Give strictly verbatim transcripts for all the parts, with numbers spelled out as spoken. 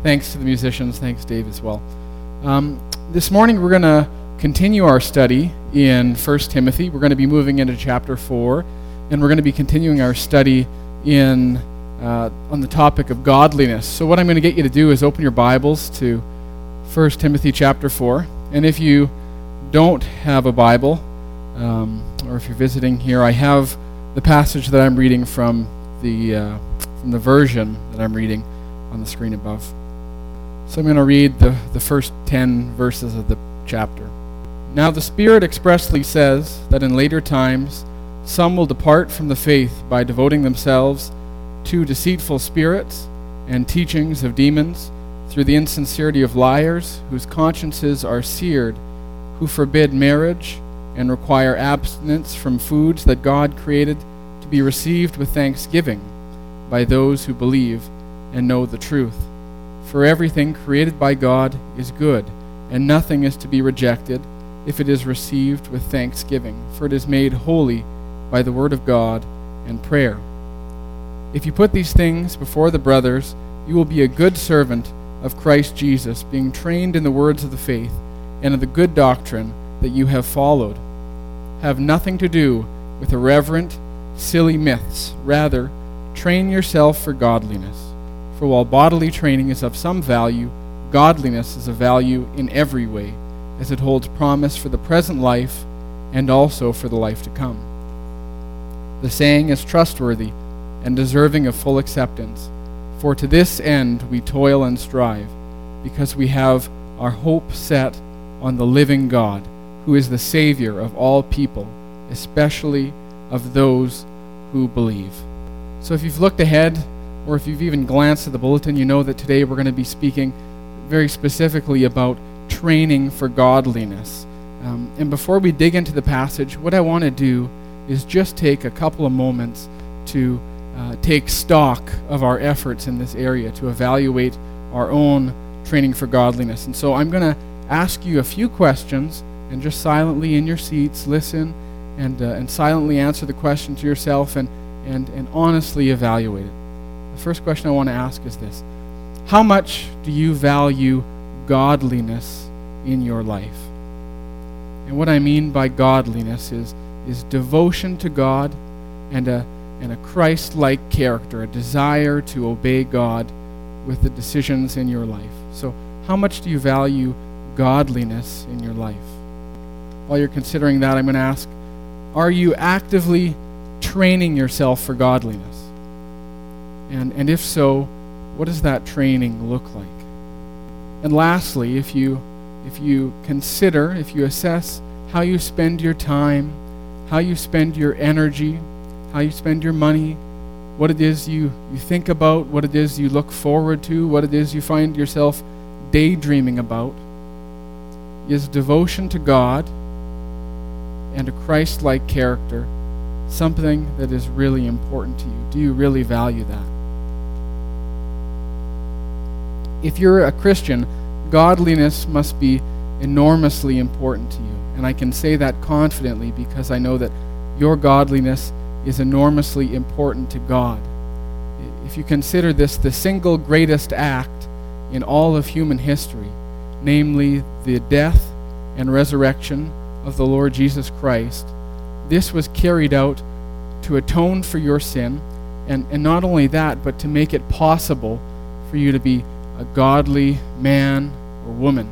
Thanks to the musicians. Thanks, Dave, as well. Um, this morning we're going to continue our study in First Timothy. We're going to be moving into chapter four, and we're going to be continuing our study in uh, on the topic of godliness. So what I'm going to get you to do is open your Bibles to First Timothy chapter four. And if you don't have a Bible, um, or if you're visiting here, I have the passage that I'm reading from the uh, from the version that I'm reading on the screen above. So I'm going to read the, the first ten verses of the chapter. Now the Spirit expressly says that in later times some will depart from the faith by devoting themselves to deceitful spirits and teachings of demons, through the insincerity of liars, whose consciences are seared, who forbid marriage and require abstinence from foods that God created to be received with thanksgiving by those who believe and know the truth. For everything created by God is good, and nothing is to be rejected if it is received with thanksgiving, for it is made holy by the word of God and prayer. If you put these things before the brothers, you will be a good servant of Christ Jesus, being trained in the words of the faith and of the good doctrine that you have followed. Have nothing to do with irreverent, silly myths. Rather, train yourself for godliness. For while bodily training is of some value, godliness is of value in every way, as it holds promise for the present life and also for the life to come. The saying is trustworthy and deserving of full acceptance. For to this end we toil and strive, because we have our hope set on the living God, who is the Savior of all people, especially of those who believe. So if you've looked ahead, or if you've even glanced at the bulletin, you know that today we're going to be speaking very specifically about training for godliness. Um, and before we dig into the passage, what I want to do is just take a couple of moments to uh, take stock of our efforts in this area, to evaluate our own training for godliness. And so I'm going to ask you a few questions, and just silently in your seats, listen and uh, and silently answer the question to yourself and, and, and honestly evaluate it. The first question I want to ask is this: how much do you value godliness in your life? And what I mean by godliness is, is devotion to God and a, and a Christ-like character, a desire to obey God with the decisions in your life. So how much do you value godliness in your life? While you're considering that, I'm going to ask, are you actively training yourself for godliness? And and if so, what does that training look like? And lastly, if you if you consider, if you assess how you spend your time, how you spend your energy, how you spend your money, what it is you, you think about, what it is you look forward to, what it is you find yourself daydreaming about, is devotion to God and a Christ-like character something that is really important to you? Do you really value that? If you're a Christian, godliness must be enormously important to you. And I can say that confidently because I know that your godliness is enormously important to God. If you consider this the single greatest act in all of human history, namely the death and resurrection of the Lord Jesus Christ, this was carried out to atone for your sin, and, and not only that, but to make it possible for you to be a godly man or woman.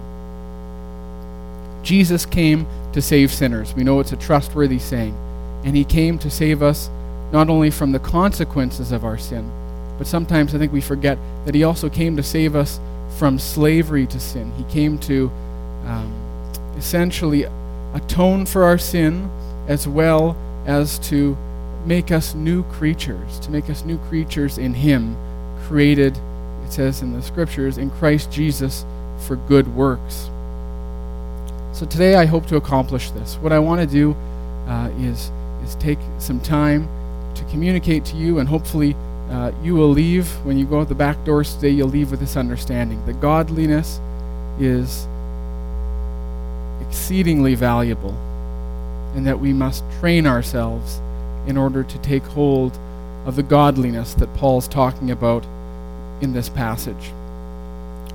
Jesus came to save sinners. We know it's a trustworthy saying. And he came to save us not only from the consequences of our sin, but sometimes I think we forget that he also came to save us from slavery to sin. He came to um, essentially atone for our sin, as well as to make us new creatures, to make us new creatures in him, created, it says in the scriptures, in Christ Jesus for good works. So today I hope to accomplish this. What I want to do uh, is, is take some time to communicate to you, and hopefully uh, you will leave, when you go out the back doors today, you'll leave with this understanding that godliness is exceedingly valuable, and that we must train ourselves in order to take hold of the godliness that Paul's talking about in this passage.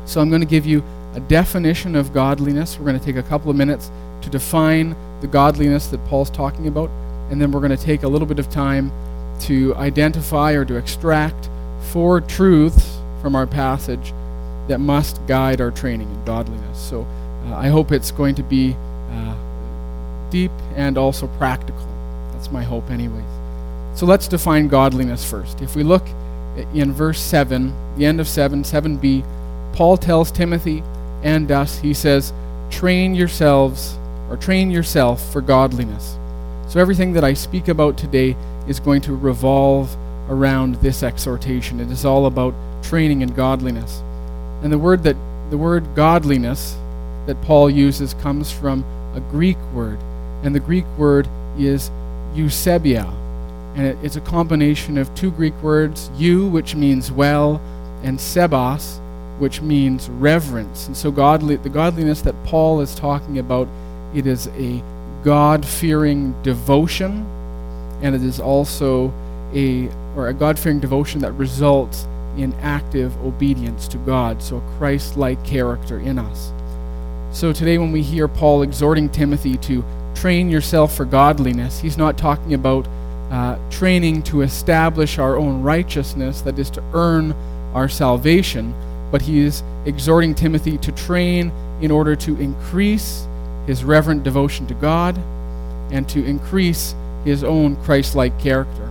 So I'm going to give you a definition of godliness. We're going to take a couple of minutes to define the godliness that Paul's talking about, and then we're going to take a little bit of time to identify or to extract four truths from our passage that must guide our training in godliness. So uh, I hope it's going to be uh, deep and also practical. That's my hope anyways. So let's define godliness first. If we look in verse seven, the end of seven, seven b, Paul tells Timothy and us, he says, train yourselves, or train yourself for godliness. So everything that I speak about today is going to revolve around this exhortation. It is all about training in godliness. And the word that the word godliness that Paul uses comes from a Greek word, and the Greek word is eusebia, and it, it's a combination of two Greek words, eu, which means well, and sebos, which means reverence. And so godly, the godliness that Paul is talking about, it is a God-fearing devotion, and it is also a or a God-fearing devotion that results in active obedience to God, so a Christ-like character in us. So today when we hear Paul exhorting Timothy to train yourself for godliness, he's not talking about uh, training to establish our own righteousness, that is to earn our salvation, but he is exhorting Timothy to train in order to increase his reverent devotion to God and to increase his own Christ-like character.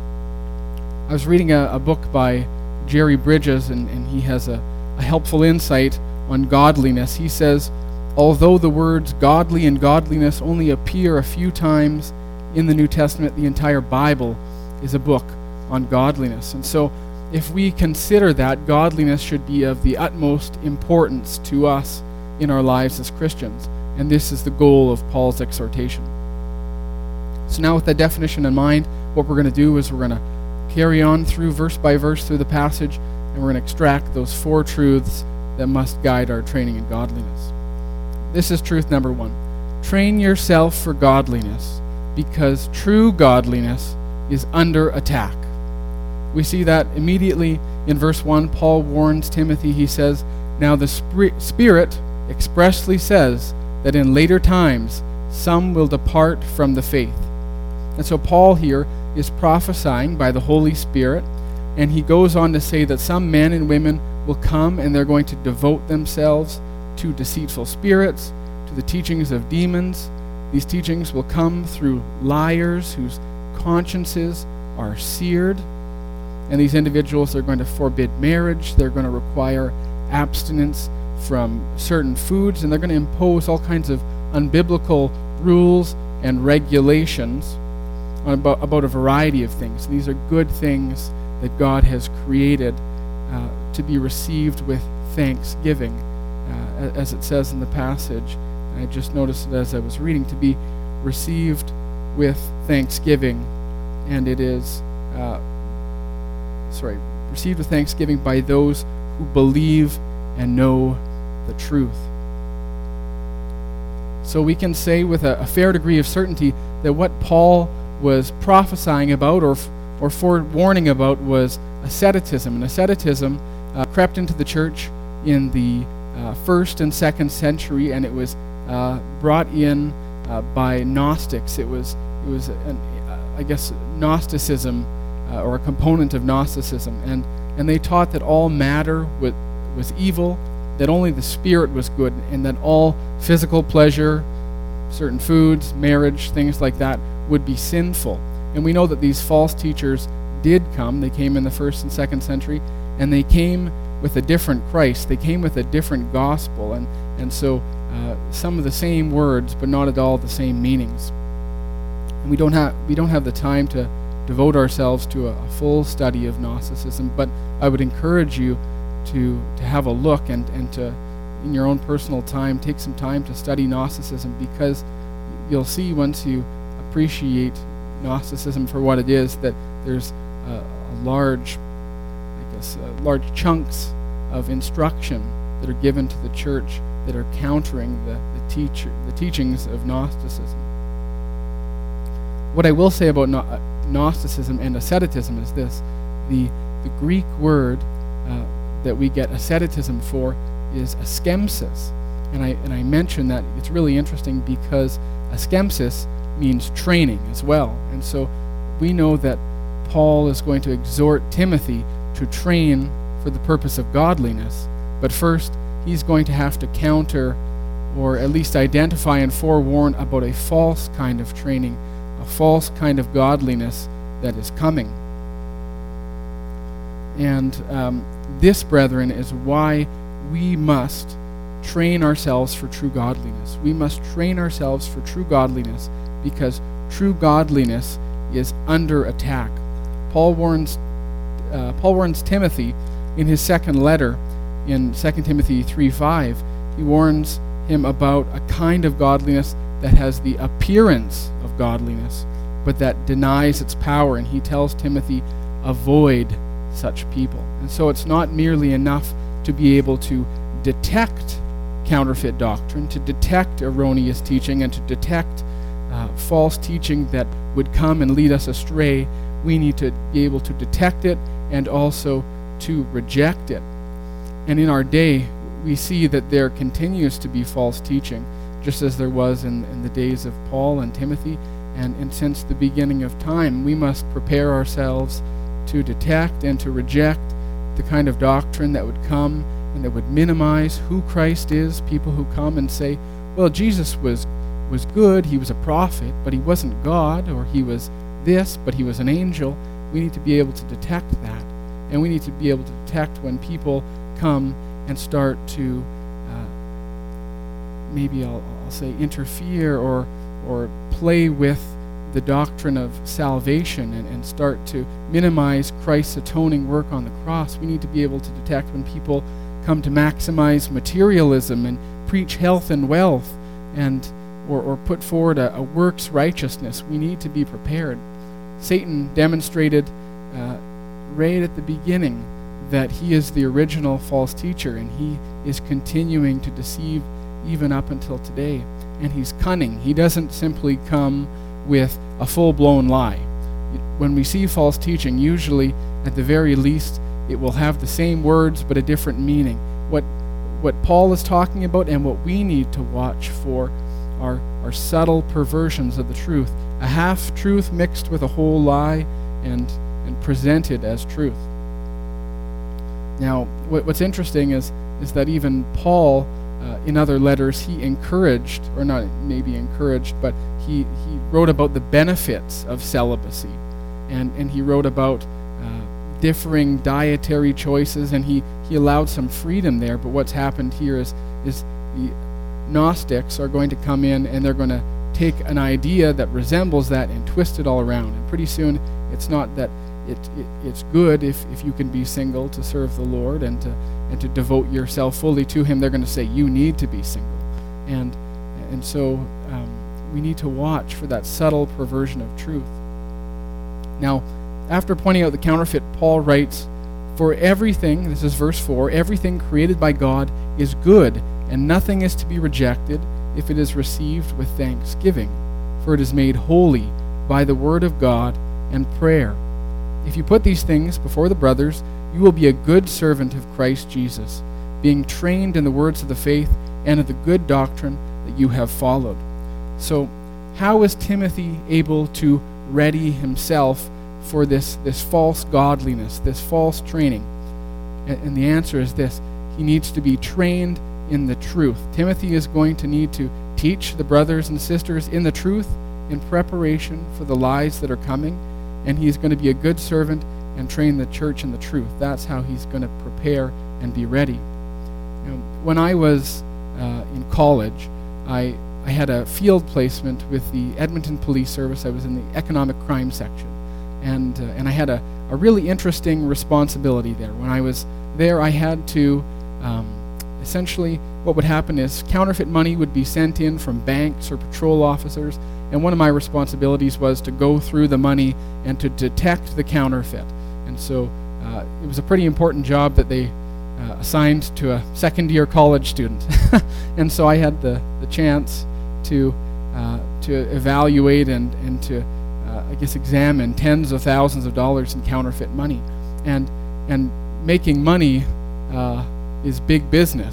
I was reading a, a book by Jerry Bridges, and, and he has a, a helpful insight on godliness. He says, although the words godly and godliness only appear a few times in the New Testament, the entire Bible is a book on godliness. And so if we consider that, godliness should be of the utmost importance to us in our lives as Christians. And this is the goal of Paul's exhortation. So now with that definition in mind, what we're going to do is we're going to carry on through verse by verse through the passage, and we're going to extract those four truths that must guide our training in godliness. This is truth number one. Train yourself for godliness, because true godliness is under attack. We see that immediately in verse one. Paul warns Timothy. He says, now the Spirit expressly says that in later times some will depart from the faith. And so Paul here is prophesying by the Holy Spirit, and he goes on to say that some men and women will come and they're going to devote themselves to deceitful spirits, to the teachings of demons. These teachings will come through liars whose consciences are seared, and these individuals are going to forbid marriage, they're going to require abstinence from certain foods, and they're going to impose all kinds of unbiblical rules and regulations About, about a variety of things. These are good things that God has created uh, to be received with thanksgiving, uh, as it says in the passage. I just noticed it as I was reading, to be received with thanksgiving, and it is, uh, sorry, received with thanksgiving by those who believe and know the truth. So we can say with a, a fair degree of certainty that what Paul was prophesying about or or forewarning about was asceticism. And asceticism uh, crept into the church in the uh, first and second century, and it was uh, brought in uh, by Gnostics. It was it was an, uh, I guess Gnosticism uh, or a component of Gnosticism, and and they taught that all matter was was evil, that only the spirit was good, and that all physical pleasure, certain foods, marriage, things like that, would be sinful. And we know that these false teachers did come. They came in the first and second century, and they came with a different Christ. They came with a different gospel, and, and so uh, some of the same words, but not at all the same meanings. And we don't have we don't have the time to devote ourselves to a, a full study of Gnosticism, but I would encourage you to to have a look and, and to, in your own personal time, take some time to study Gnosticism, because you'll see once you appreciate Gnosticism for what it is that there's a, a large, I guess, uh, large chunks of instruction that are given to the church that are countering the the, teacher, the teachings of Gnosticism. What I will say about no, uh, Gnosticism and asceticism is this: the the Greek word uh, that we get asceticism for is askemsis. And I, and I mention that it's really interesting because askemsis means training as well. And so we know that Paul is going to exhort Timothy to train for the purpose of godliness. But first, he's going to have to counter, or at least identify and forewarn about a false kind of training, a false kind of godliness that is coming. And um, this, brethren, is why we must train ourselves for true godliness. We must train ourselves for true godliness because true godliness is under attack. Paul warns, uh, Paul warns Timothy in his second letter, in Second Timothy three five. He warns him about a kind of godliness that has the appearance of godliness, but that denies its power. And he tells Timothy, avoid such people. And so it's not merely enough to be able to detect counterfeit doctrine, to detect erroneous teaching, and to detect uh, false teaching that would come and lead us astray. We need to be able to detect it and also to reject it. And in our day, we see that there continues to be false teaching, just as there was in, in the days of Paul and Timothy, and, and since the beginning of time. We must prepare ourselves to detect and to reject the kind of doctrine that would come and that would minimize who Christ is. People who come and say, well, Jesus was was good, he was a prophet, but he wasn't God, or he was this, but he was an angel. We need to be able to detect that. And we need to be able to detect when people come and start to uh, maybe I'll, I'll say interfere or or play with the doctrine of salvation and, and start to minimize Christ's atoning work on the cross. We need to be able to detect when people come to maximize materialism and preach health and wealth and or, or put forward a, a works righteousness. We need to be prepared. Satan demonstrated uh, right at the beginning that he is the original false teacher, and he is continuing to deceive even up until today. And he's cunning. He doesn't simply come with a full-blown lie. When we see false teaching, usually, at the very least, it will have the same words but a different meaning. What what Paul is talking about and what we need to watch for are, are subtle perversions of the truth, a half-truth mixed with a whole lie and, and presented as truth. Now, what, what's interesting is, is that even Paul, uh, in other letters, he encouraged, or not maybe encouraged, but he, he wrote about the benefits of celibacy. And, and he wrote about uh, differing dietary choices, and he, he allowed some freedom there. But what's happened here is, is the Gnostics are going to come in, and they're going to take an idea that resembles that and twist it all around. And pretty soon, it's not that It, it it's good if, if you can be single to serve the Lord and to and to devote yourself fully to Him. They're going to say you need to be single, and and so um, we need to watch for that subtle perversion of truth. Now, after pointing out the counterfeit, Paul writes, "For everything," this is verse four, "everything created by God is good, and nothing is to be rejected if it is received with thanksgiving, for it is made holy by the word of God and prayer. If you put these things before the brothers, you will be a good servant of Christ Jesus, being trained in the words of the faith and of the good doctrine that you have followed." So, how is Timothy able to ready himself for this, this false godliness, this false training? And, and the answer is this: he needs to be trained in the truth. Timothy is going to need to teach the brothers and sisters in the truth in preparation for the lies that are coming. And he's going to be a good servant and train the church in the truth. That's how he's going to prepare and be ready. You know, when I was uh, in college, I I had a field placement with the Edmonton Police Service. I was in the economic crime section, and uh, and I had a, a really interesting responsibility there. When I was there, I had to um, essentially, what would happen is counterfeit money would be sent in from banks or patrol officers. And one of my responsibilities was to go through the money and to detect the counterfeit. And so uh, it was a pretty important job that they uh, assigned to a second-year college student. And so I had the, the chance to uh, to evaluate and, and to, uh, I guess, examine tens of thousands of dollars in counterfeit money. And, and making money uh, is big business.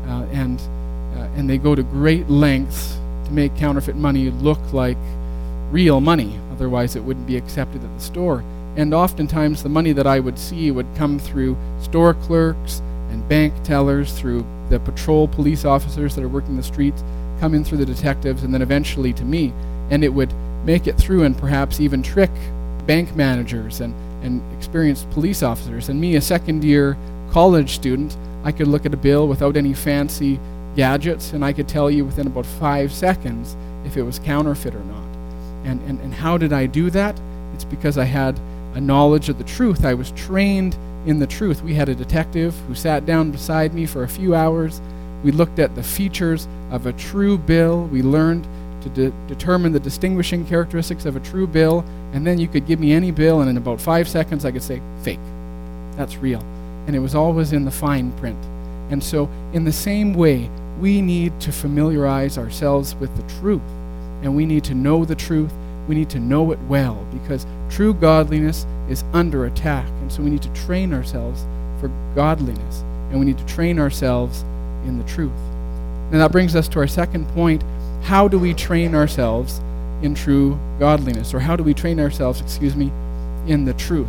uh, and uh, and they go to great lengths to make counterfeit money look like real money. Otherwise, it wouldn't be accepted at the store. And oftentimes, the money that I would see would come through store clerks and bank tellers, through the patrol police officers that are working the streets, come in through the detectives, and then eventually to me. And it would make it through and perhaps even trick bank managers and, and experienced police officers. And me, a second-year college student, I could look at a bill without any fancy gadgets, and I could tell you within about five seconds if it was counterfeit or not. And, and, and how did I do that? It's because I had a knowledge of the truth. I was trained in the truth. We had a detective who sat down beside me for a few hours. We looked at the features of a true bill. We learned to de- determine the distinguishing characteristics of a true bill, and then you could give me any bill, and in about five seconds I could say, fake. That's real. And it was always in the fine print. And so, in the same way, we need to familiarize ourselves with the truth, and we need to know the truth. We need to know it well, because true godliness is under attack, and so we need to train ourselves for godliness, and we need to train ourselves in the truth. And that brings us to our second point. How do we train ourselves in true godliness? Or how do we train ourselves, excuse me, in the truth?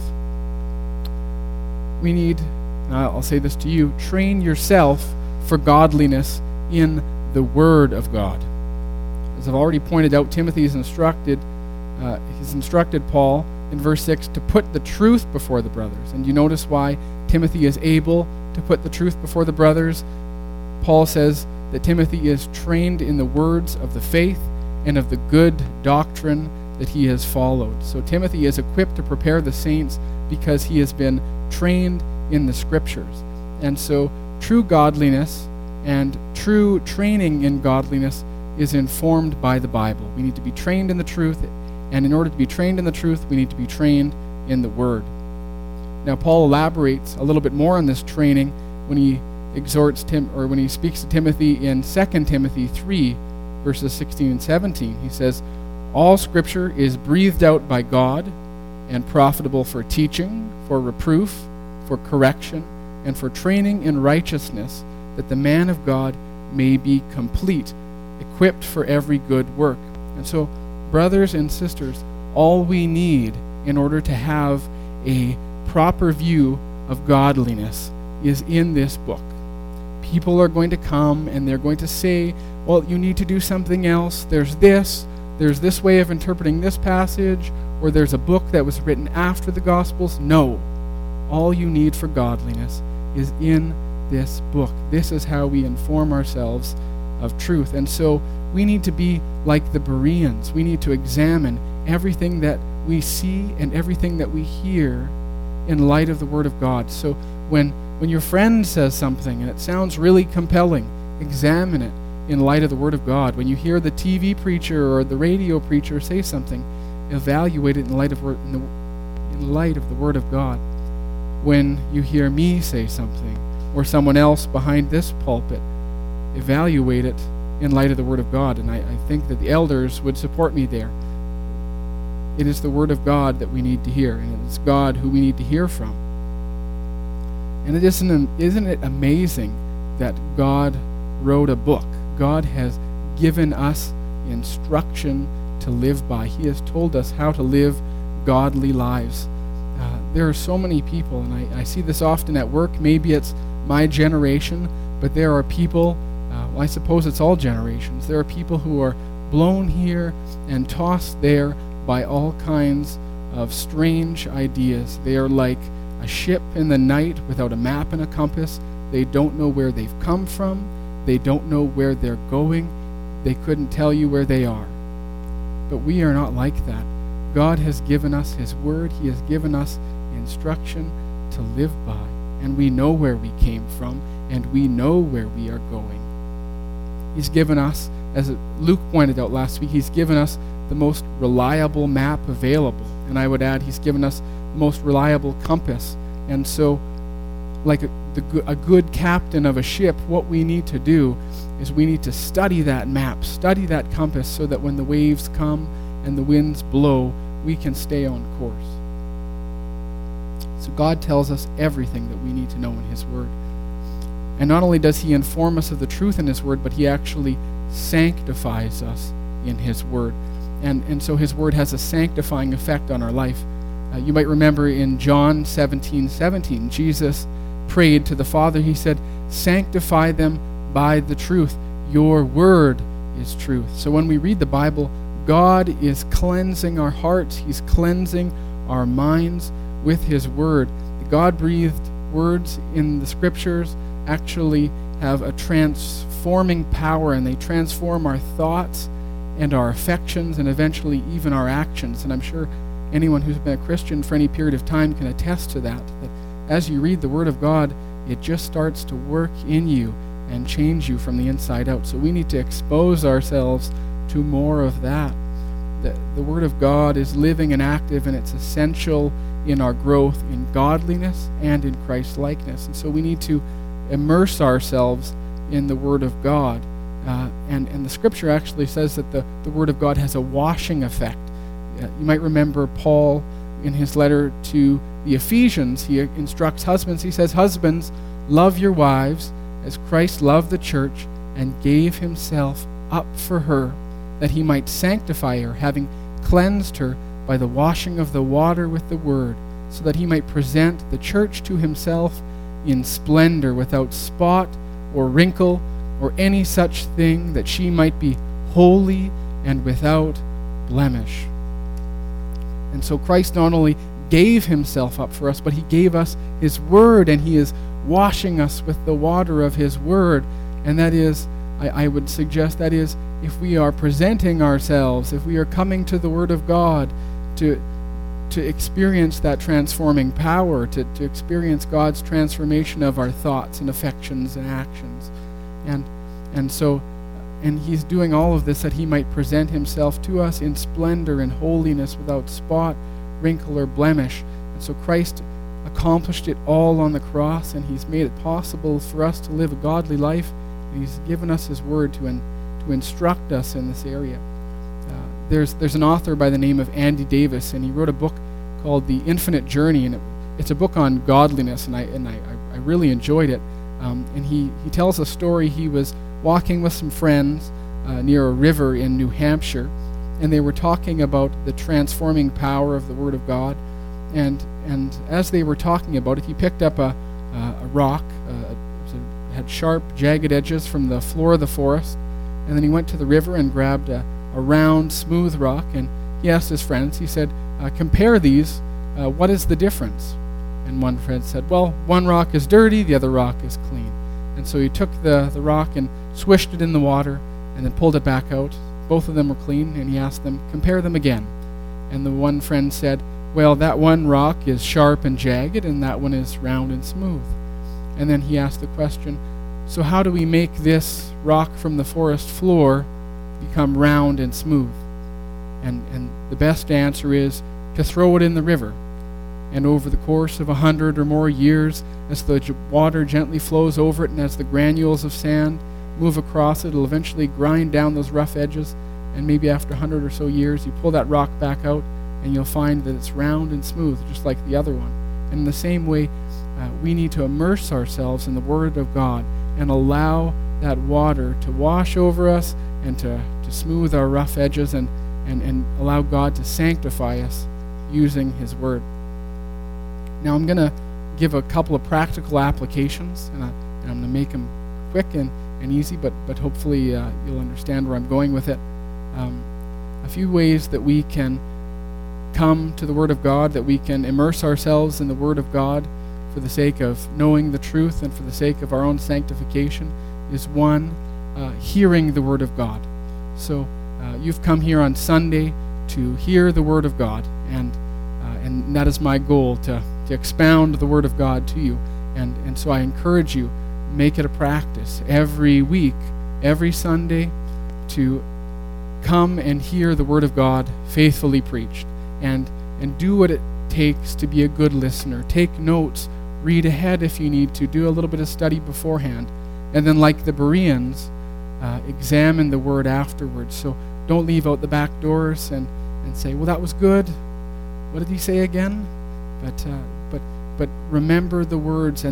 We need, uh, I'll say this to you, train yourself for godliness in the Word of God. As I've already pointed out, Timothy is instructed, uh, he's instructed Paul in verse six to put the truth before the brothers. And you notice why Timothy is able to put the truth before the brothers? Paul says that Timothy is trained in the words of the faith and of the good doctrine that he has followed. So Timothy is equipped to prepare the saints because he has been trained in the Scriptures. And so true godliness and true training in godliness is informed by the Bible. We need to be trained in the truth, and in order to be trained in the truth, we need to be trained in the Word. Now, Paul elaborates a little bit more on this training when he exhorts Tim, or when he speaks to Timothy in Second Timothy three, verses sixteen and seventeen. He says, "All Scripture is breathed out by God and profitable for teaching, for reproof, for correction, and for training in righteousness, that the man of God may be complete, equipped for every good work." And so, brothers and sisters, all we need in order to have a proper view of godliness is in this book. People are going to come and they're going to say, well, you need to do something else. There's this, there's this way of interpreting this passage, or there's a book that was written after the Gospels. No. All you need for godliness is in this book. This is how we inform ourselves of truth. And so we need to be like the Bereans. We need to examine everything that we see and everything that we hear in light of the Word of God. So when when your friend says something and it sounds really compelling, examine it in light of the Word of God. When you hear the T V preacher or the radio preacher say something, evaluate it in light of in, the, in light of the Word of God. When you hear me say something, or someone else behind this pulpit, evaluate it in light of the Word of God. And I, I think that the elders would support me there. It is the Word of God that we need to hear, and it's God who we need to hear from. And it isn't, isn't it amazing that God wrote a book? God has given us instruction to live by. He has told us how to live godly lives. Uh, there are so many people, and I, I see this often at work. Maybe it's my generation, but there are people, uh, well, I suppose it's all generations. There are people who are blown here and tossed there by all kinds of strange ideas. They are like a ship in the night without a map and a compass. They don't know where they've come from. They don't know where they're going. They couldn't tell you where they are. But we are not like that. God has given us His Word. He has given us instruction to live by. And we know where we came from, and we know where we are going. He's given us, as Luke pointed out last week, He's given us the most reliable map available. And I would add, He's given us the most reliable compass. And so, like a, the, a good captain of a ship, what we need to do is we need to study that map, study that compass, so that when the waves come and the winds blow, we can stay on course. So God tells us everything that we need to know in His Word. And not only does he inform us of the truth in his word, but he actually sanctifies us in his word. And, and so his word has a sanctifying effect on our life. Uh, you might remember in John seventeen seventeen, Jesus prayed to the Father. He said, sanctify them by the truth. Your word is truth. So when we read the Bible, God is cleansing our hearts. He's cleansing our minds with his word. The God-breathed words in the scriptures actually have a transforming power, and they transform our thoughts and our affections and eventually even our actions. And I'm sure anyone who's been a Christian for any period of time can attest to that, that as you read the Word of God, it just starts to work in you and change you from the inside out. So we need to expose ourselves to more of that. The, the Word of God is living and active, and it's essential in our growth in godliness and in Christ-likeness. And so we need to immerse ourselves in the Word of God. Uh, and, and the Scripture actually says that the, the Word of God has a washing effect. Uh, you might remember Paul in his letter to the Ephesians. He instructs husbands. He says, husbands, love your wives as Christ loved the church and gave himself up for her, that he might sanctify her, having cleansed her by the washing of the water with the word, so that he might present the church to himself in splendor, without spot or wrinkle or any such thing, that she might be holy and without blemish. And so Christ not only gave himself up for us, but he gave us his word, and he is washing us with the water of his word. And that is, I, I would suggest, that is, if we are presenting ourselves, if we are coming to the Word of God to to experience that transforming power, to, to experience God's transformation of our thoughts and affections and actions. And and so, and he's doing all of this that he might present himself to us in splendor and holiness, without spot, wrinkle, or blemish. And so Christ accomplished it all on the cross, and he's made it possible for us to live a godly life, and he's given us his word to, in, to instruct us in this area. Uh, there's there's an author by the name of Andy Davis, and he wrote a book called The Infinite Journey, and it, it's a book on godliness, and I and I, I really enjoyed it. Um, and he, he tells a story. He was walking with some friends uh, near a river in New Hampshire, and they were talking about the transforming power of the Word of God. And and as they were talking about it, he picked up a, uh, a rock, uh, it had sharp, jagged edges from the floor of the forest, and then he went to the river and grabbed a, a round, smooth rock, and he asked his friends, he said, uh, compare these, uh, what is the difference? And one friend said, well, one rock is dirty, the other rock is clean. And so he took the, the rock and swished it in the water and then pulled it back out. Both of them were clean, and he asked them, compare them again. And the one friend said, well, that one rock is sharp and jagged, and that one is round and smooth. And then he asked the question, so how do we make this rock from the forest floor become round and smooth? And, and the best answer is to throw it in the river. And over the course of a hundred or more years, as the j- water gently flows over it, and as the granules of sand move across it, it'll eventually grind down those rough edges. And maybe after a hundred or so years, you pull that rock back out, and you'll find that it's round and smooth, just like the other one. And in the same way, uh, we need to immerse ourselves in the Word of God and allow that water to wash over us and to, to smooth our rough edges, and, and, and allow God to sanctify us using his Word. Now I'm going to give a couple of practical applications, and, I, and I'm going to make them quick and, and easy, but, but hopefully uh, you'll understand where I'm going with it. Um, a few ways that we can come to the Word of God, that we can immerse ourselves in the Word of God for the sake of knowing the truth and for the sake of our own sanctification, is one, uh, hearing the Word of God. So uh, you've come here on Sunday to hear the Word of God, and uh, and that is my goal, to, to expound the Word of God to you. And, and so I encourage you, make it a practice every week, every Sunday, to come and hear the Word of God faithfully preached, and and do what it takes to be a good listener. Take notes, read ahead if you need to, do a little bit of study beforehand, and then like the Bereans, uh, examine the Word afterwards. So don't leave out the back doors and, and say, well, that was good. What did he say again? But uh, but but remember the words, and then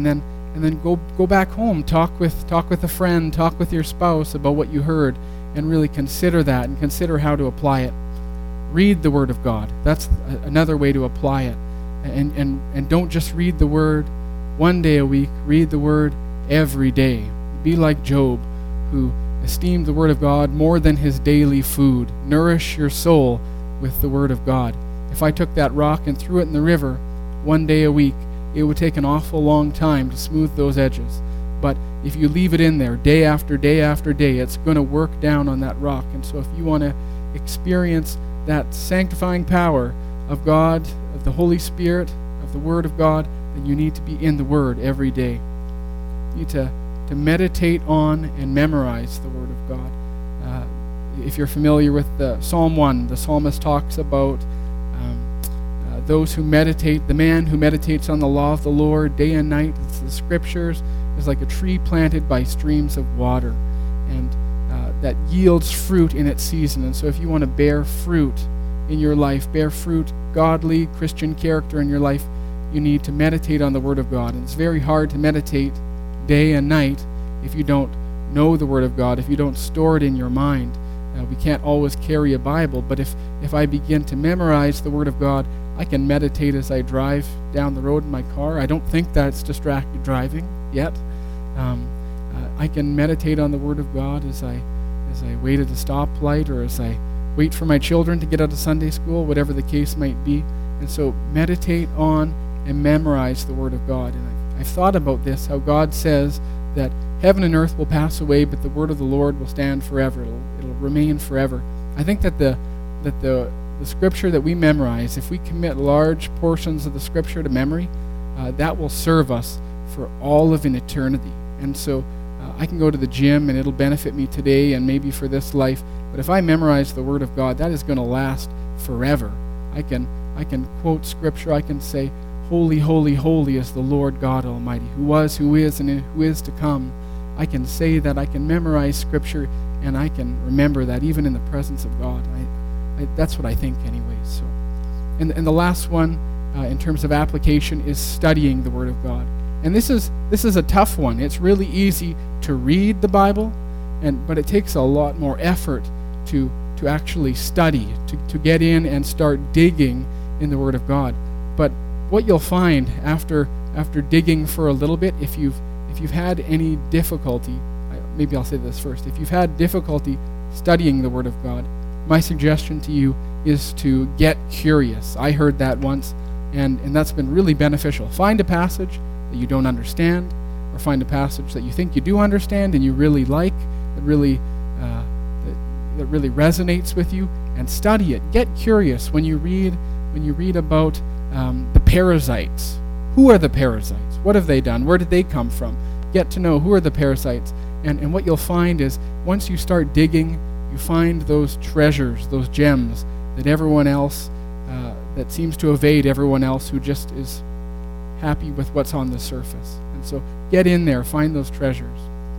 and then go go back home, talk with talk with a friend, talk with your spouse about what you heard, and really consider that and consider how to apply it. Read the Word of God. That's a, another way to apply it. And, and, and don't just read the Word one day a week. Read the Word every day. Be like Job, who esteemed the Word of God more than his daily food. Nourish your soul with the Word of God. If I took that rock and threw it in the river one day a week, it would take an awful long time to smooth those edges. But if you leave it in there day after day after day, it's going to work down on that rock. And so if you want to experience that sanctifying power of God, of the Holy Spirit, of the Word of God, then you need to be in the Word every day. You need to, to meditate on and memorize the Word of God. Uh, if you're familiar with the Psalm one, the psalmist talks about um, uh, those who meditate, the man who meditates on the law of the Lord day and night. It's the Scriptures is like a tree planted by streams of water, and uh, that yields fruit in its season. And so if you want to bear fruit in your life, bear fruit, godly Christian character in your life, you need to meditate on the Word of God. And it's very hard to meditate day and night if you don't know the Word of God, if you don't store it in your mind. Uh, we can't always carry a Bible, but if, if I begin to memorize the Word of God, I can meditate as I drive down the road in my car. I don't think that's distracted driving yet. Um, uh, I can meditate on the Word of God as I as I wait at a stoplight, or as I wait for my children to get out of Sunday school, whatever the case might be. And so meditate on and memorize the Word of God. And I've, I've thought about this, how God says that heaven and earth will pass away, but the Word of the Lord will stand forever. It'll, it'll remain forever. I think that the that the the Scripture that we memorize, if we commit large portions of the Scripture to memory, uh, that will serve us for all of an eternity. And so uh, I can go to the gym and it'll benefit me today and maybe for this life. But if I memorize the Word of God, that is going to last forever. I can I can quote Scripture. I can say, "Holy, holy, holy is the Lord God Almighty, who was, who is, and who is to come." I can say that. I can memorize Scripture, and I can remember that even in the presence of God. I, I, that's what I think anyways. So, and, and the last one, uh, in terms of application, is studying the Word of God. And this is this is a tough one. It's really easy to read the Bible, and but it takes a lot more effort to to actually study, to, to get in and start digging in the Word of God. But what you'll find after after digging for a little bit, if you've if you've had any difficulty, maybe I'll say this first, if you've had difficulty studying the Word of God, my suggestion to you is to get curious. I heard that once, and, and that's been really beneficial. Find a passage that you don't understand, or find a passage that you think you do understand and you really like, that really uh, that, that really resonates with you, and study it. Get curious when you read when you read about um, the parasites. Who are the parasites? What have they done? Where did they come from? Get to know who are the parasites. And, and what you'll find is once you start digging, you find those treasures, those gems that everyone else, uh, that seems to evade everyone else who just is happy with what's on the surface. And so get in there, find those treasures.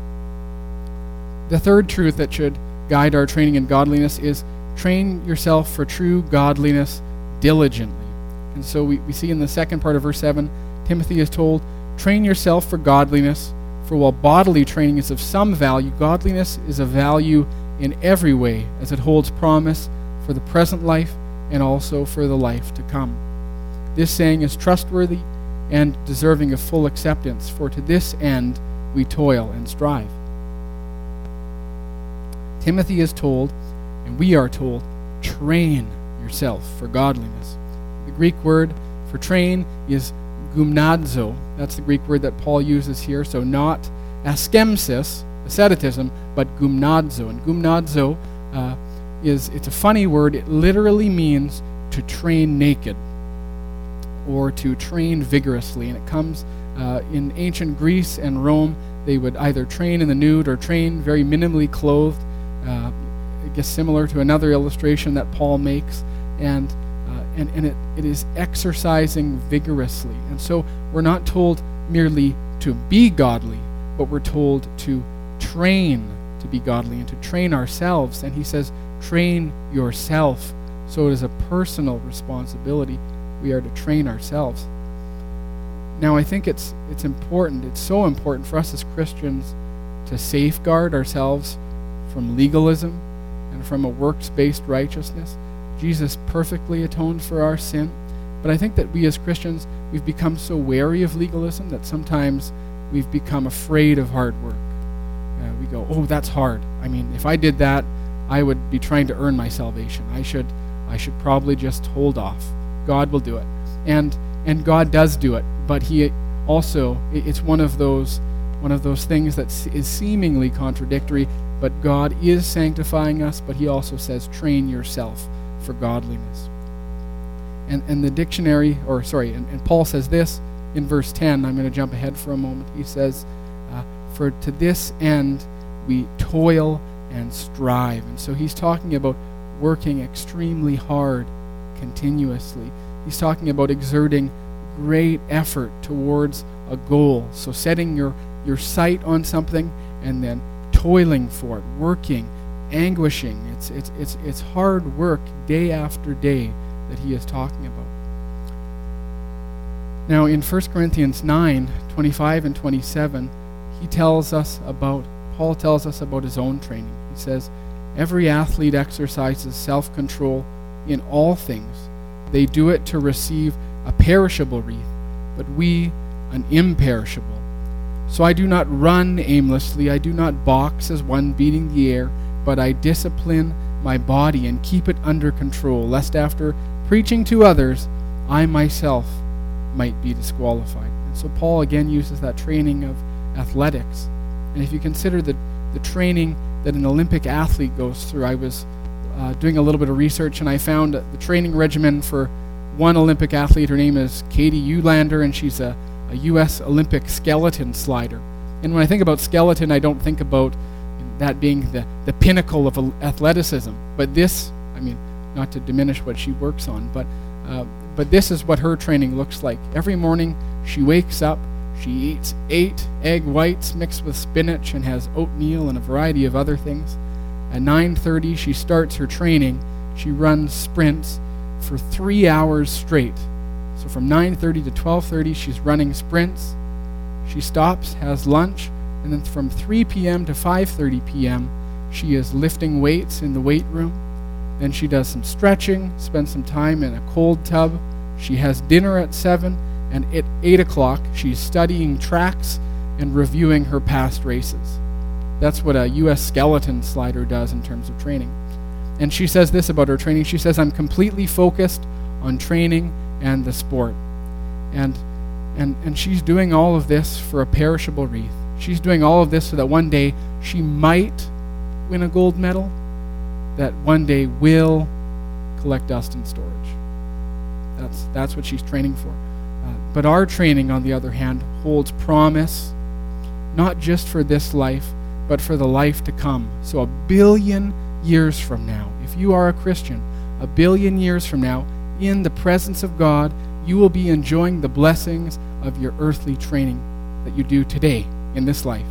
The third truth that should guide our training in godliness is train yourself for true godliness diligently. And so we, we see in the second part of verse seven, Timothy is told, train yourself for godliness, for while bodily training is of some value, godliness is of value in every way, as it holds promise for the present life and also for the life to come. This saying is trustworthy and deserving of full acceptance, for to this end we toil and strive. Timothy is told, and we are told, train yourself for godliness. The Greek word for train is gymnazo. That's the Greek word that Paul uses here. So not askemsis, asceticism, but gymnazo. And gymnazo uh, is, it's a funny word. It literally means to train naked or to train vigorously. And it comes uh, in ancient Greece and Rome. They would either train in the nude or train very minimally clothed. Uh, I guess similar to another illustration that Paul makes. And Uh, and and it, it is exercising vigorously. And so we're not told merely to be godly, but we're told to train to be godly and to train ourselves. And he says, train yourself. So it is a personal responsibility. We are to train ourselves. Now, I think it's it's important, it's so important for us as Christians to safeguard ourselves from legalism and from a works-based righteousness. Jesus perfectly atoned for our sin, but I think that we as Christians, we've become so wary of legalism that sometimes we've become afraid of hard work. Uh, we go, oh, that's hard. I mean, if I did that, I would be trying to earn my salvation. I should I should probably just hold off. God will do it. And and God does do it, but he also, it's one of those one of those things that is seemingly contradictory, but God is sanctifying us, but he also says, train yourself for godliness. And and the dictionary, or sorry, and, and Paul says this in verse ten. I'm going to jump ahead for a moment. He says, uh, for to this end we toil and strive. And so he's talking about working extremely hard continuously. He's talking about exerting great effort towards a goal. So setting your, your sight on something and then toiling for it, working, anguishing. It's, it's, it's, it's hard work day after day that he is talking about. Now in First Corinthians nine, twenty-five and twenty-seven, he tells us about, Paul tells us about his own training. He says, every athlete exercises self-control in all things. They do it to receive a perishable wreath, but we an imperishable. So I do not run aimlessly, I do not box as one beating the air, but I discipline my body and keep it under control, lest after preaching to others, I myself might be disqualified. And so Paul again uses that training of athletics. And if you consider the, the training that an Olympic athlete goes through, I was uh, doing a little bit of research and I found the training regimen for one Olympic athlete. Her name is Katie Eulander, and she's a, a U S Olympic skeleton slider. And when I think about skeleton, I don't think about that being the, the pinnacle of athleticism. But this, I mean, not to diminish what she works on, but uh, but this is what her training looks like. Every morning she wakes up, she eats eight egg whites mixed with spinach and has oatmeal and a variety of other things. At nine thirty she starts her training. She runs sprints for three hours straight. So from nine thirty to twelve thirty she's running sprints. She stops, has lunch, and then from three p.m. to five thirty p.m. she is lifting weights in the weight room. Then she does some stretching, spends some time in a cold tub. She has dinner at seven, and at eight o'clock she's studying tracks and reviewing her past races. That's what a U S skeleton slider does in terms of training. And she says this about her training. She says, I'm completely focused on training and the sport. And and and she's doing all of this for a perishable wreath. She's doing all of this so that one day she might win a gold medal, that one day will collect dust in storage. That's that's what she's training for. Uh, but our training, on the other hand, holds promise, not just for this life, but for the life to come. So a billion years from now, if you are a Christian, a billion years from now, in the presence of God, you will be enjoying the blessings of your earthly training that you do today in this life.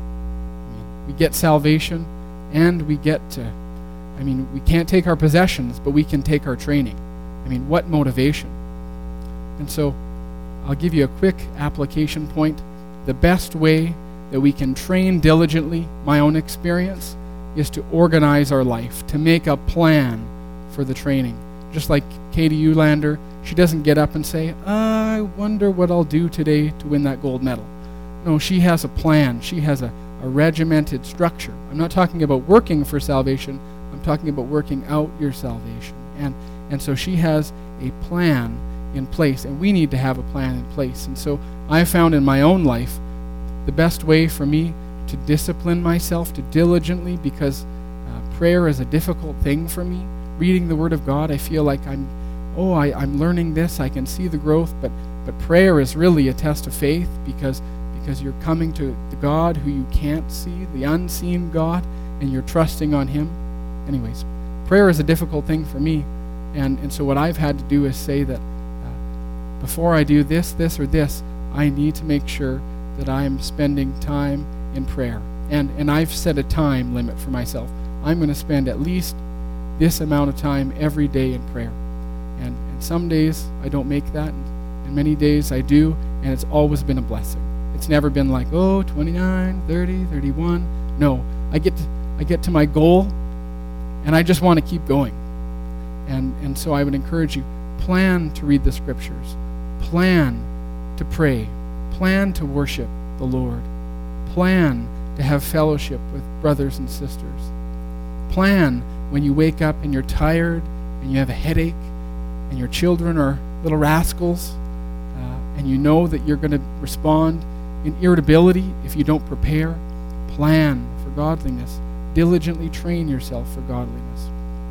I mean, we get salvation, and we get to, I mean, we can't take our possessions, but we can take our training. I mean, what motivation? And so, I'll give you a quick application point. The best way that we can train diligently, my own experience, is to organize our life, to make a plan for the training. Just like Katie Eulander, she doesn't get up and say, I wonder what I'll do today to win that gold medal. No, she has a plan. She has a, a regimented structure. I'm not talking about working for salvation. I'm talking about working out your salvation. And, and so she has a plan in place, and we need to have a plan in place. And so I found in my own life the best way for me to discipline myself, to diligently, because uh, prayer is a difficult thing for me. Reading the Word of God, I feel like I'm, oh, I, I'm learning this, I can see the growth, but, but prayer is really a test of faith, because, because you're coming to the God who you can't see, the unseen God, and you're trusting on Him. Anyways, prayer is a difficult thing for me, and, and so what I've had to do is say that uh, before I do this, this, or this, I need to make sure that I am spending time in prayer. And, and I've set a time limit for myself. I'm going to spend at least this amount of time every day in prayer. And, and some days I don't make that, and, and many days I do, and it's always been a blessing. It's never been like, oh, twenty-nine, thirty, thirty-one. No, I get to, I get to my goal, and I just want to keep going. And and so I would encourage you, plan to read the scriptures. Plan to pray. Plan to worship the Lord. Plan to have fellowship with brothers and sisters. Plan when you wake up and you're tired and you have a headache and your children are little rascals uh, and you know that you're going to respond in irritability if you don't prepare. Plan for godliness. Diligently train yourself for godliness.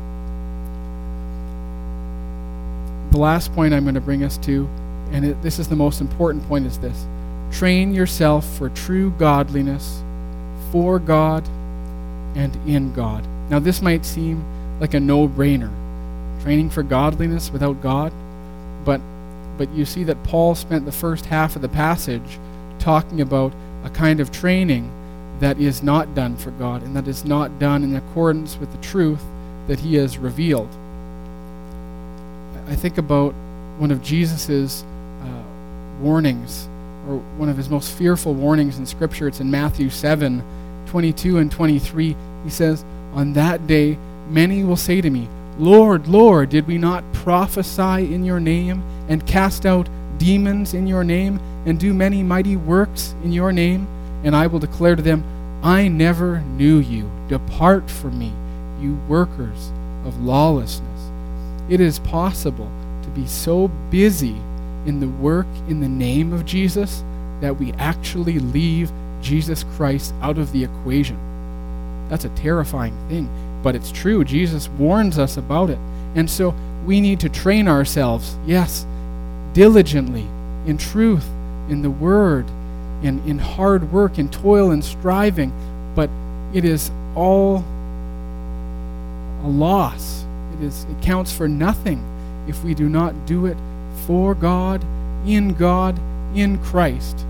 The last point I'm going to bring us to, and it, this is the most important point, is this. Train yourself for true godliness, for God and in God. Now this might seem like a no-brainer, training for godliness without God, but but you see that Paul spent the first half of the passage talking about a kind of training that is not done for God and that is not done in accordance with the truth that he has revealed. I think about one of Jesus's uh, warnings, or one of his most fearful warnings in Scripture. It's in Matthew seven, twenty-two and twenty-three. He says, "On that day many will say to me, 'Lord, Lord, did we not prophesy in your name, and cast out demons in your name, and do many mighty works in your name?' And I will declare to them, 'I never knew you. Depart from me, you workers of lawlessness.'" It is possible to be so busy in the work in the name of Jesus that we actually leave Jesus Christ out of the equation. That's a terrifying thing, but it's true. Jesus warns us about it. And so we need to train ourselves, yes, diligently, in truth, in the Word, in, in hard work, in toil and striving, but it is all a loss. It is, it counts for nothing if we do not do it for God, in God, in Christ.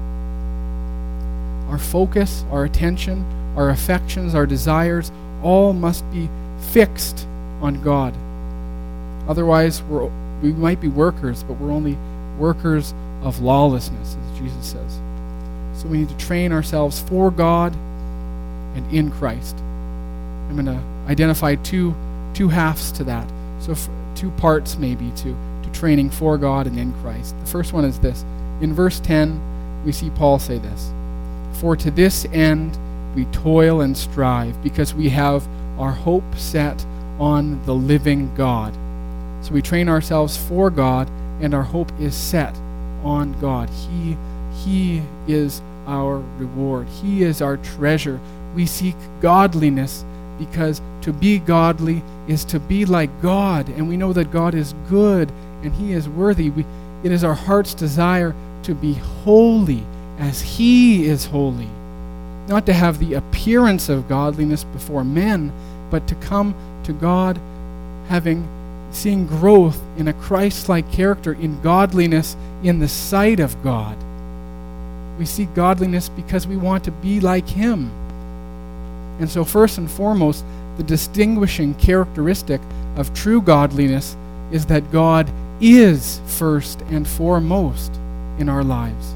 Our focus, our attention, our affections, our desires, all must be fixed on God. Otherwise, we're, we might be workers, but we're only workers of lawlessness, as Jesus says. So we need to train ourselves for God and in Christ. I'm going to identify two two halves to that. So f- two parts maybe to, to training for God and in Christ. The first one is this. In verse ten, we see Paul say this. "For to this end we toil and strive, because we have our hope set on the living God." So we train ourselves for God, and our hope is set on God. He, he is our reward. He is our treasure. We seek godliness because to be godly is to be like God, and we know that God is good and He is worthy. We, it is our heart's desire to be holy as He is holy. Not to have the appearance of godliness before men, but to come to God having, seeing growth in a Christ-like character, in godliness in the sight of God. We seek godliness because we want to be like Him. And so first and foremost, the distinguishing characteristic of true godliness is that God is first and foremost in our lives.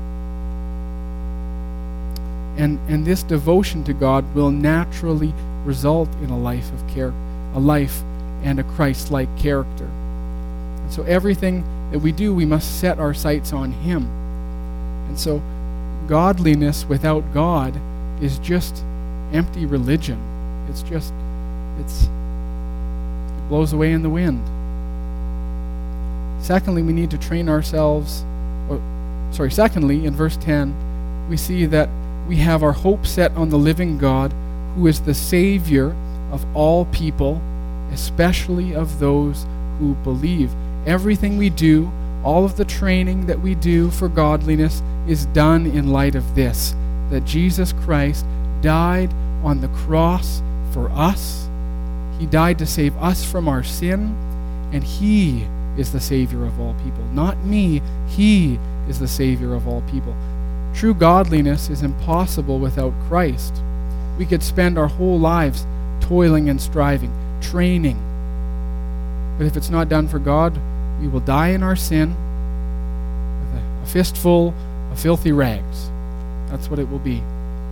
And, and this devotion to God will naturally result in a life of care, a life and a Christ-like character. And so everything that we do, we must set our sights on Him. And so godliness without God is just empty religion. It's just, it's, it blows away in the wind. Secondly, we need to train ourselves, or, sorry, secondly, in verse ten, we see that we have our hope set on the living God, who is the Savior of all people, especially of those who believe. Everything we do, all of the training that we do for godliness is done in light of this, that Jesus Christ died on the cross for us. He died to save us from our sin, and He is the Savior of all people. Not me, He is the Savior of all people. True godliness is impossible without Christ. We could spend our whole lives toiling and striving, training. But if it's not done for God, we will die in our sin with a fistful of filthy rags. That's what it will be.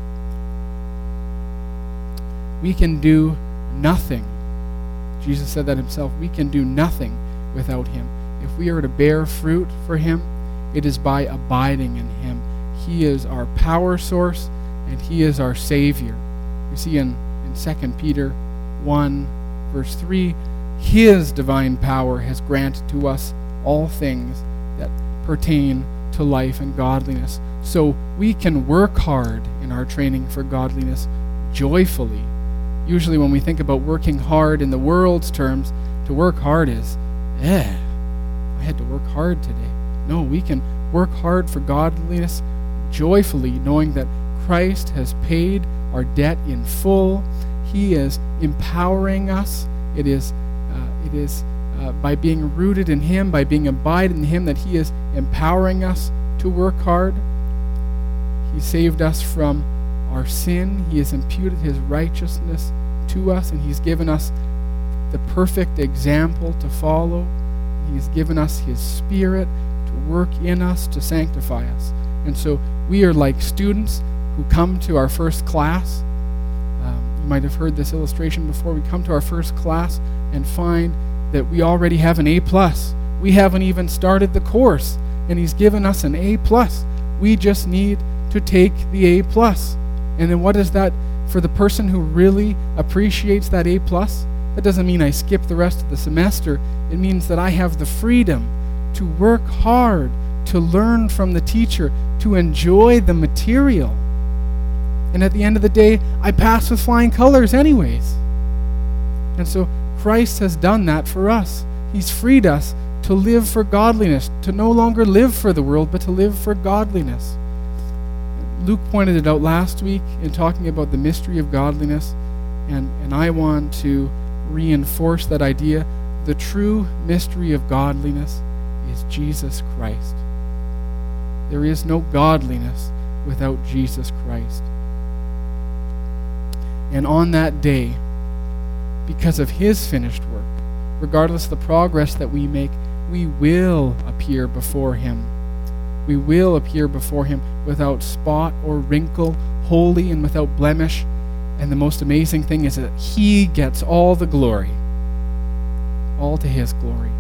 We can do nothing. Jesus said that himself. We can do nothing without him. If we are to bear fruit for him, it is by abiding in him. He is our power source, and he is our Savior. You see in, in Second Peter one, verse three, his divine power has granted to us all things that pertain to life and godliness. So we can work hard in our training for godliness joyfully. Usually when we think about working hard in the world's terms, to work hard is, eh, I had to work hard today. No, we can work hard for godliness joyfully, knowing that Christ has paid our debt in full. He is empowering us. It is, uh, it is uh, by being rooted in him, by being abiding in him, that he is empowering us to work hard. He saved us from our sin. He has imputed his righteousness to us, and he's given us the perfect example to follow. He has given us his Spirit to work in us, to sanctify us. And so we are like students who come to our first class. Um, you might have heard this illustration before. We come to our first class and find that we already have an A plus. We haven't even started the course, and he's given us an A plus. We just need to take the A plus. And then what is that for the person who really appreciates that A plus? That doesn't mean I skip the rest of the semester. It means that I have the freedom to work hard, to learn from the teacher, to enjoy the material. And at the end of the day, I pass with flying colors anyways. And so Christ has done that for us. He's freed us to live for godliness, to no longer live for the world, but to live for godliness. Luke pointed it out last week in talking about the mystery of godliness, and, and I want to reinforce that idea. The true mystery of godliness is Jesus Christ. There is no godliness without Jesus Christ. And on that day, because of his finished work, regardless of the progress that we make, we will appear before him. We will appear before him without spot or wrinkle, holy and without blemish. And the most amazing thing is that he gets all the glory. All to his glory.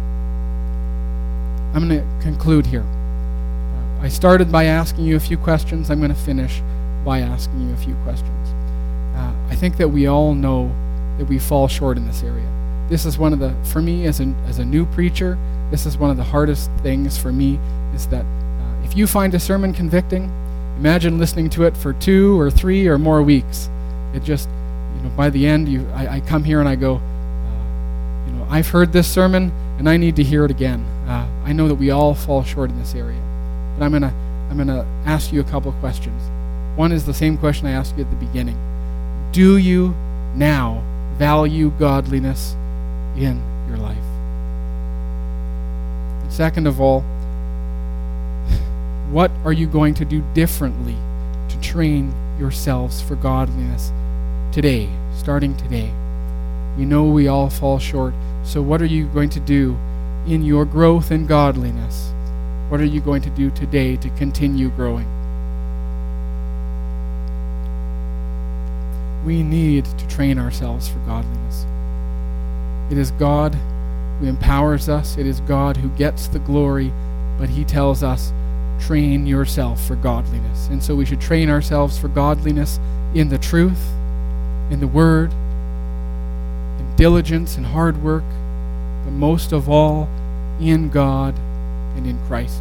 I'm going to conclude here. Uh, I started by asking you a few questions. I'm going to finish by asking you a few questions. Uh, I think that we all know that we fall short in this area. This is one of the, for me as a, as a new preacher, this is one of the hardest things for me, is that uh, if you find a sermon convicting, imagine listening to it for two or three or more weeks. It just, you know, by the end, you, I, I come here and I go, uh, you know, I've heard this sermon and I need to hear it again. Uh, I know that we all fall short in this area, but I'm gonna, I'm gonna ask you a couple of questions. One is the same question I asked you at the beginning. Do you now value godliness in your life? And second of all, what are you going to do differently to train yourselves for godliness today, starting today? We know we all fall short, so what are you going to do in your growth in godliness? What are you going to do today to continue growing? We need to train ourselves for godliness. It is God who empowers us. It is God who gets the glory, but he tells us, train yourself for godliness. And so we should train ourselves for godliness in the truth, in the word, in diligence and hard work, but most of all, in God and in Christ.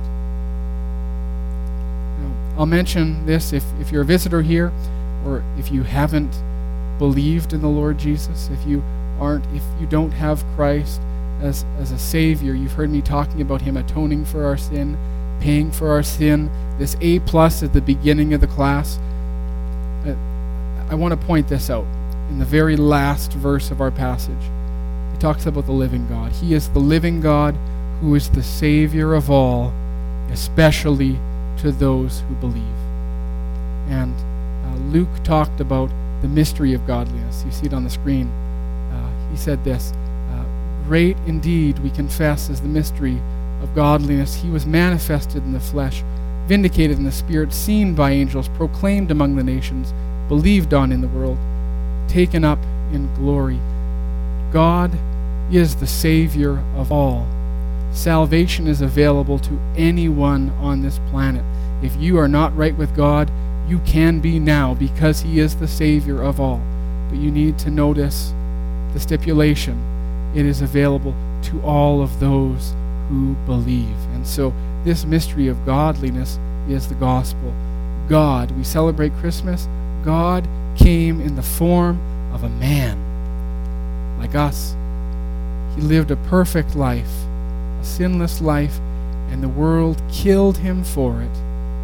Now, I'll mention this if, if you're a visitor here, or if you haven't believed in the Lord Jesus, if you aren't, if you don't have Christ as, as a Savior, you've heard me talking about him atoning for our sin, paying for our sin, this A plus at the beginning of the class. I, I want to point this out. In the very last verse of our passage, he talks about the living God. He is the living God who is the Savior of all, especially to those who believe. And uh, Luke talked about the mystery of godliness. You see it on the screen. Uh, he said this, uh, great indeed, we confess, is the mystery of godliness. He was manifested in the flesh, vindicated in the spirit, seen by angels, proclaimed among the nations, believed on in the world, taken up in glory. God is the Savior of all. Salvation is available to anyone on this planet. If you are not right with God, you can be now because He is the Savior of all. But you need to notice the stipulation. It is available to all of those who believe. And so this mystery of godliness is the gospel. God, we celebrate Christmas. God came in the form of a man, like us. He lived a perfect life, a sinless life, and the world killed Him for it.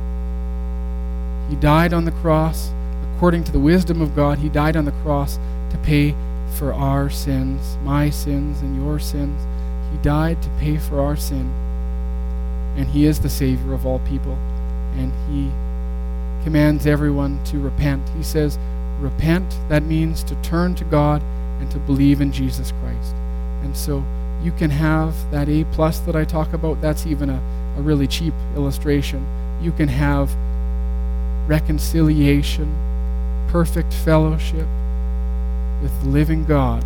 He died on the cross. According to the wisdom of God, He died on the cross to pay for our sins, my sins and your sins. He died to pay for our sin. And He is the Savior of all people. And He commands everyone to repent. He says, repent, that means to turn to God and to believe in Jesus Christ. And so you can have that A plus that I talk about. That's even a, a really cheap illustration. You can have reconciliation, perfect fellowship with the living God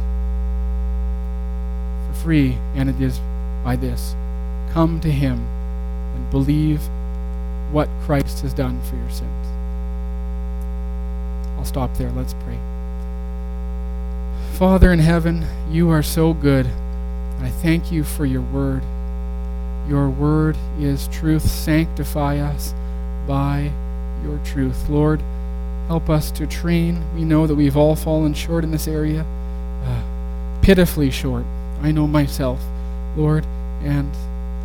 for free, and it is by this. Come to Him and believe what Christ has done for your sins. I'll stop there. Let's pray. Father in heaven, You are so good. I thank You for Your word. Your word is truth. Sanctify us by Your truth. Lord, help us to train. We know that we've all fallen short in this area, uh, pitifully short. I know myself, Lord, and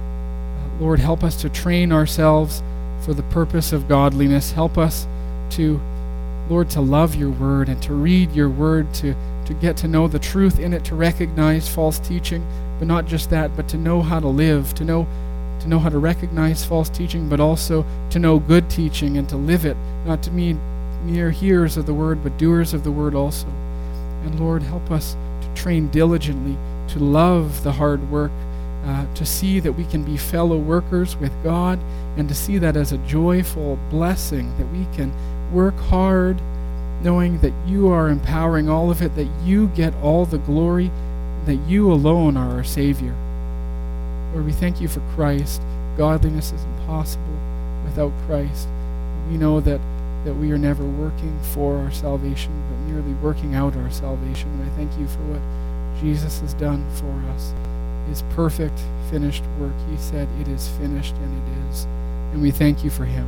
uh, Lord, help us to train ourselves for the purpose of godliness. Help us to, Lord, to love Your word and to read Your word, to, to get to know the truth in it, to recognize false teaching, but not just that, but to know how to live, to know to know how to recognize false teaching, but also to know good teaching and to live it, not to be mere hearers of the word, but doers of the word also. And Lord, help us to train diligently, to love the hard work, uh, to see that we can be fellow workers with God, and to see that as a joyful blessing, that we can work hard, knowing that You are empowering all of it, that You get all the glory, that You alone are our Savior. Lord, we thank You for Christ. Godliness is impossible without Christ. We know that, that we are never working for our salvation, but merely working out our salvation. And I thank You for what Jesus has done for us. His perfect, finished work. He said, it is finished, and it is. And we thank You for Him.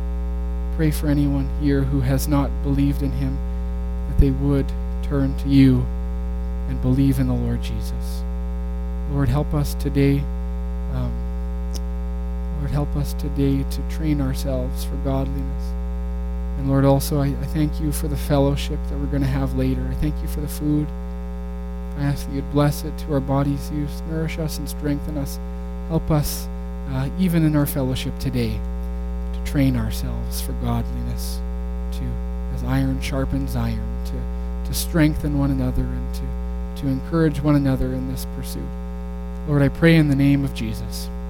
Pray for anyone here who has not believed in Him, that they would turn to You and believe in the Lord Jesus. Lord, help us today. Um, Lord, help us today to train ourselves for godliness. And Lord, also I, I thank You for the fellowship that we're going to have later. I thank You for the food. I ask that You'd bless it to our bodies' use, nourish us and strengthen us. Help us, uh, even in our fellowship today, to train ourselves for godliness, to, as iron sharpens iron, to, to strengthen one another and to, to encourage one another in this pursuit. Lord, I pray in the name of Jesus.